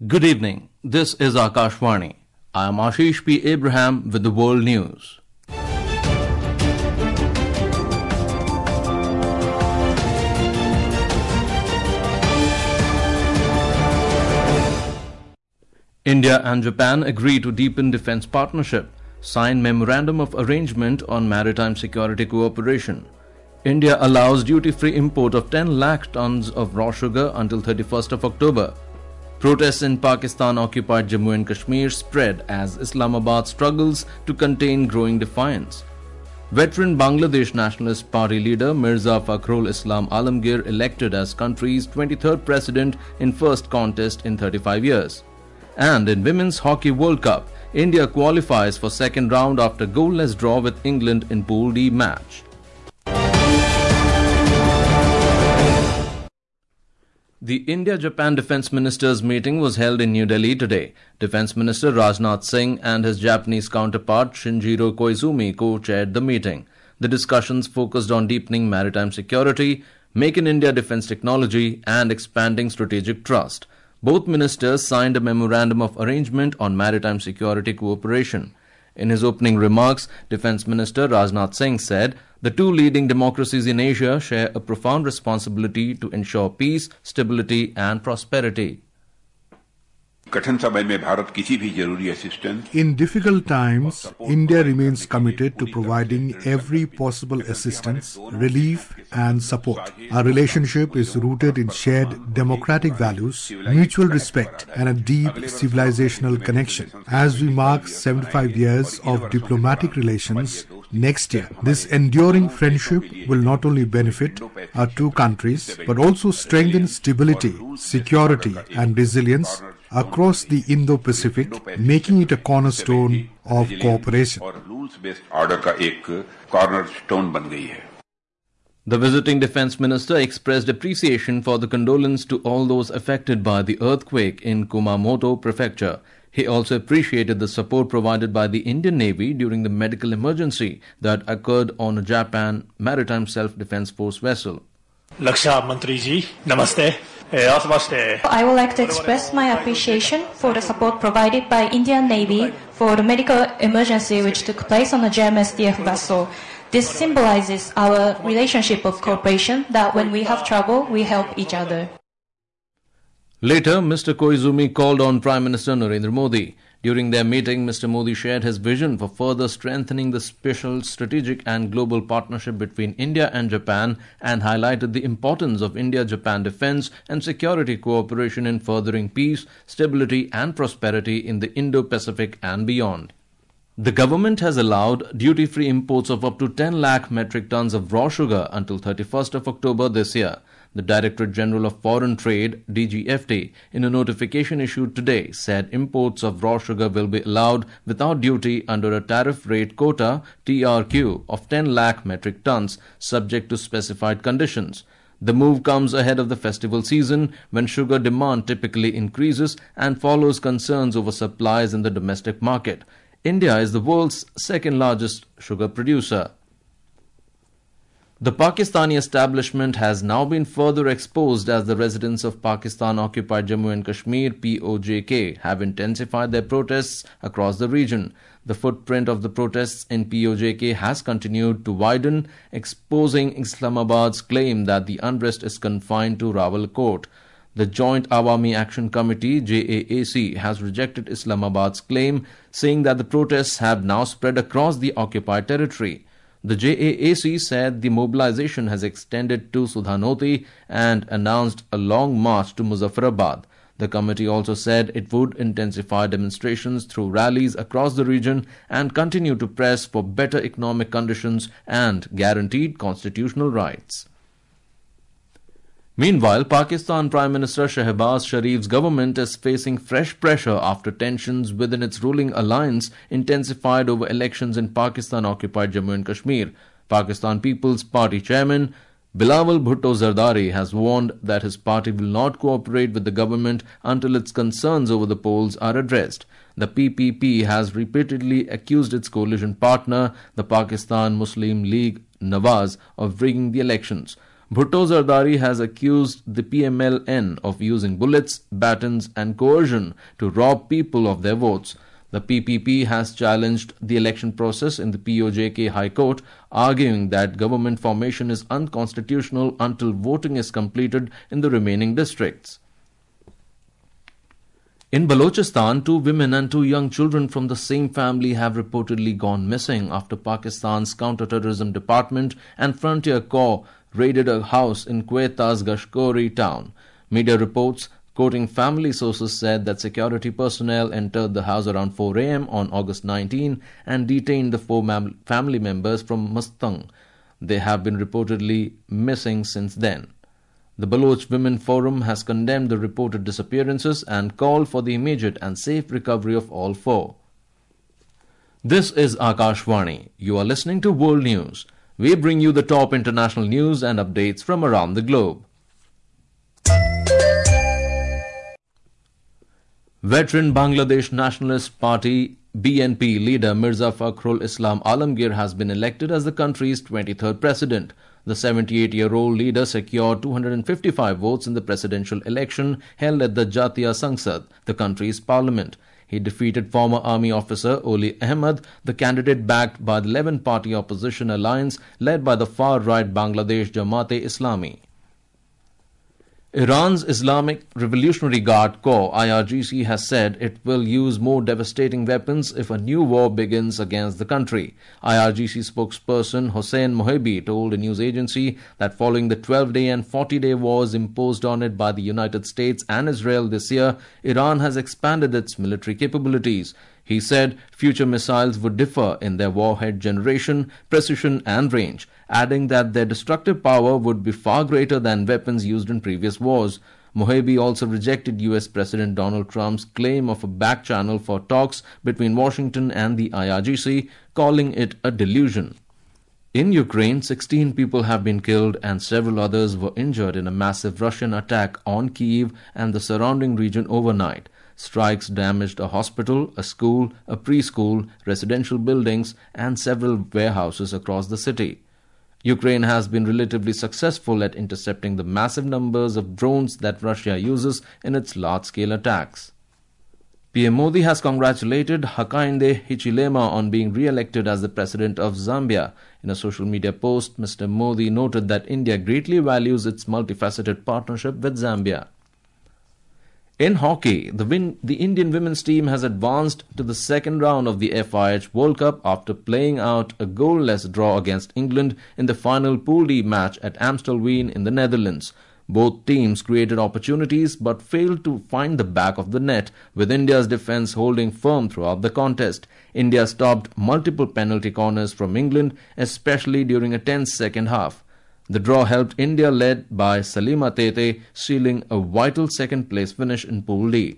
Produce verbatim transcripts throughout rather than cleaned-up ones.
Good evening. This is Akashvani. I am Ashish P. Abraham with the World News. India and Japan agree to deepen defense partnership, sign memorandum of arrangement on maritime security cooperation. India allows duty-free import of ten lakh tons of raw sugar until thirty-first of October. Protests in Pakistan-occupied Jammu and Kashmir spread as Islamabad struggles to contain growing defiance. Veteran Bangladesh Nationalist Party leader Mirza Fakhrul Islam Alamgir elected as country's twenty-third president in first contest in thirty-five years. And in Women's Hockey World Cup, India qualifies for second round after goalless draw with England in Pool D match. The India-Japan Defence Ministers meeting was held in New Delhi today. Defence Minister Rajnath Singh and his Japanese counterpart Shinjiro Koizumi co-chaired the meeting. The discussions focused on deepening maritime security, Make in India defence technology and expanding strategic trust. Both ministers signed a memorandum of arrangement on maritime security cooperation. In his opening remarks, Defence Minister Rajnath Singh said, "The two leading democracies in Asia share a profound responsibility to ensure peace, stability and prosperity." In difficult times, India remains committed to providing every possible assistance, relief and support. Our relationship is rooted in shared democratic values, mutual respect and a deep civilizational connection. As we mark seventy-five years of diplomatic relations next year, this enduring friendship will not only benefit our two countries but also strengthen stability, security and resilience across the Indo-Pacific, making it a cornerstone of cooperation. The visiting Defence Minister expressed appreciation for the condolence to all those affected by the earthquake in Kumamoto Prefecture. He also appreciated the support provided by the Indian Navy during the medical emergency that occurred on a Japan Maritime Self-Defense Force vessel. Laksha Mantri ji, namaste. I would like to express my appreciation for the support provided by Indian Navy for the medical emergency which took place on a J M S D F vessel. This symbolizes our relationship of cooperation that when we have trouble, we help each other. Later, Mister Koizumi called on Prime Minister Narendra Modi. During their meeting, Mister Modi shared his vision for further strengthening the special strategic and global partnership between India and Japan and highlighted the importance of India-Japan defense and security cooperation in furthering peace, stability and prosperity in the Indo-Pacific and beyond. The government has allowed duty-free imports of up to ten lakh metric tons of raw sugar until thirty-first of October this year. The Directorate General of Foreign Trade, D G F T, in a notification issued today, said imports of raw sugar will be allowed without duty under a tariff rate quota T R Q of ten lakh metric tons, subject to specified conditions. The move comes ahead of the festival season when sugar demand typically increases and follows concerns over supplies in the domestic market. India is the world's second largest sugar producer. The Pakistani establishment has now been further exposed as the residents of Pakistan-occupied Jammu and Kashmir P O J K have intensified their protests across the region. The footprint of the protests in P O J K has continued to widen, exposing Islamabad's claim that the unrest is confined to Rawalkot. The Joint Awami Action Committee J A A C has rejected Islamabad's claim, saying that the protests have now spread across the occupied territory. The J A A C said the mobilization has extended to Sudhanoti and announced a long march to Muzaffarabad. The committee also said it would intensify demonstrations through rallies across the region and continue to press for better economic conditions and guaranteed constitutional rights. Meanwhile, Pakistan Prime Minister Shehbaz Sharif's government is facing fresh pressure after tensions within its ruling alliance intensified over elections in Pakistan-occupied Jammu and Kashmir. Pakistan People's Party chairman Bilawal Bhutto Zardari has warned that his party will not cooperate with the government until its concerns over the polls are addressed. The P P P has repeatedly accused its coalition partner, the Pakistan Muslim League Nawaz, of rigging the elections. Bhutto Zardari has accused the P M L N of using bullets, batons and coercion to rob people of their votes. The P P P has challenged the election process in the P O J K High Court, arguing that government formation is unconstitutional until voting is completed in the remaining districts. In Balochistan, two women and two young children from the same family have reportedly gone missing after Pakistan's Counter-Terrorism Department and Frontier Corps raided a house in Queta's Gashkori town. Media reports quoting family sources said that security personnel entered the house around four a m on August nineteenth and detained the four family members from Mustang. They have been reportedly missing since then. The Baloch Women Forum has condemned the reported disappearances and called for the immediate and safe recovery of all four. This is Akashvani. You are listening to World News. We bring you the top international news and updates from around the globe. Veteran Bangladesh Nationalist Party B N P leader Mirza Fakhrul Islam Alamgir has been elected as the country's twenty-third president. The seventy-eight-year-old leader secured two hundred fifty-five votes in the presidential election held at the Jatiya Sangsad, the country's parliament. He defeated former army officer Oli Ahmed, the candidate backed by the eleven-party opposition alliance led by the far-right Bangladesh Jamaat-e-Islami. Iran's Islamic Revolutionary Guard Corps I R G C has said it will use more devastating weapons if a new war begins against the country. I R G C spokesperson Hossein Mohebi told a news agency that following the twelve-day and forty-day wars imposed on it by the United States and Israel this year, Iran has expanded its military capabilities. He said future missiles would differ in their warhead generation, precision and range, adding that their destructive power would be far greater than weapons used in previous wars. Mohebi also rejected U S President Donald Trump's claim of a back channel for talks between Washington and the I R G C, calling it a delusion. In Ukraine, sixteen people have been killed and several others were injured in a massive Russian attack on Kyiv and the surrounding region overnight. Strikes damaged a hospital, a school, a preschool, residential buildings, and several warehouses across the city. Ukraine has been relatively successful at intercepting the massive numbers of drones that Russia uses in its large-scale attacks. P M Modi has congratulated Hakainde Hichilema on being re-elected as the president of Zambia. In a social media post, Mister Modi noted that India greatly values its multifaceted partnership with Zambia. In hockey, the, win- the Indian women's team has advanced to the second round of the F I H World Cup after playing out a goalless draw against England in the final Pool D match at Amstelveen in the Netherlands. Both teams created opportunities but failed to find the back of the net, with India's defence holding firm throughout the contest. India stopped multiple penalty corners from England, especially during a tense second half. The draw helped India, led by Salima Tete, sealing a vital second-place finish in Pool D.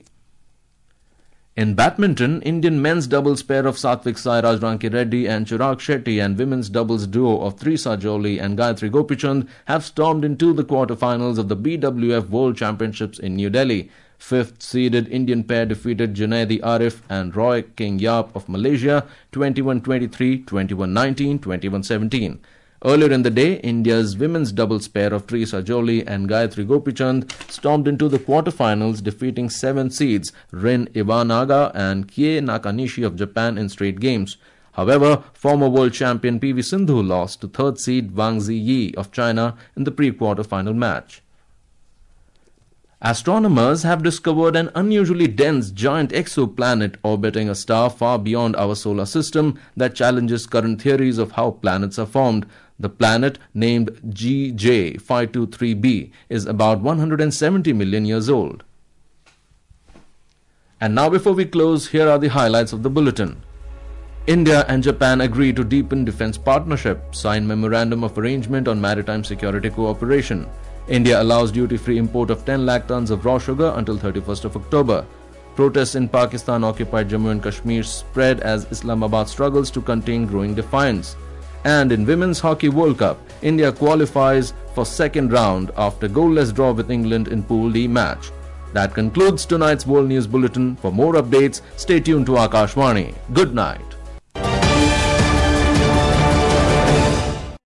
In badminton, Indian men's doubles pair of Satvik Sairaj Rankireddy and Chirag Shetty and women's doubles duo of Trisa Joly and Gayatri Gopichand have stormed into the quarter-finals of the B W F World Championships in New Delhi. Fifth-seeded Indian pair defeated Junaidi Arif and Roy King Yap of Malaysia twenty-one twenty-three, twenty-one nineteen, twenty-one seventeen. Earlier in the day, India's women's doubles pair of Trisa Joly and Gayatri Gopichand stormed into the quarterfinals, defeating seventh seeds Rin Iwanaga and Kie Nakanishi of Japan in straight games. However, former world champion P V Sindhu lost to third seed Wang Ziyi of China in the pre-quarterfinal match. Astronomers have discovered an unusually dense giant exoplanet orbiting a star far beyond our solar system that challenges current theories of how planets are formed. The planet, named G J five two three b, is about one hundred seventy million years old. And now, before we close, here are the highlights of the bulletin. India and Japan agree to deepen defense partnership, sign memorandum of arrangement on maritime security cooperation. India allows duty-free import of ten lakh tons of raw sugar until thirty-first of October. Protests in Pakistan-occupied Jammu and Kashmir spread as Islamabad struggles to contain growing defiance. And in Women's Hockey World Cup, India qualifies for second round after goalless draw with England in Pool D match. That concludes tonight's World News Bulletin. For more updates, stay tuned to Akashvani. Good night.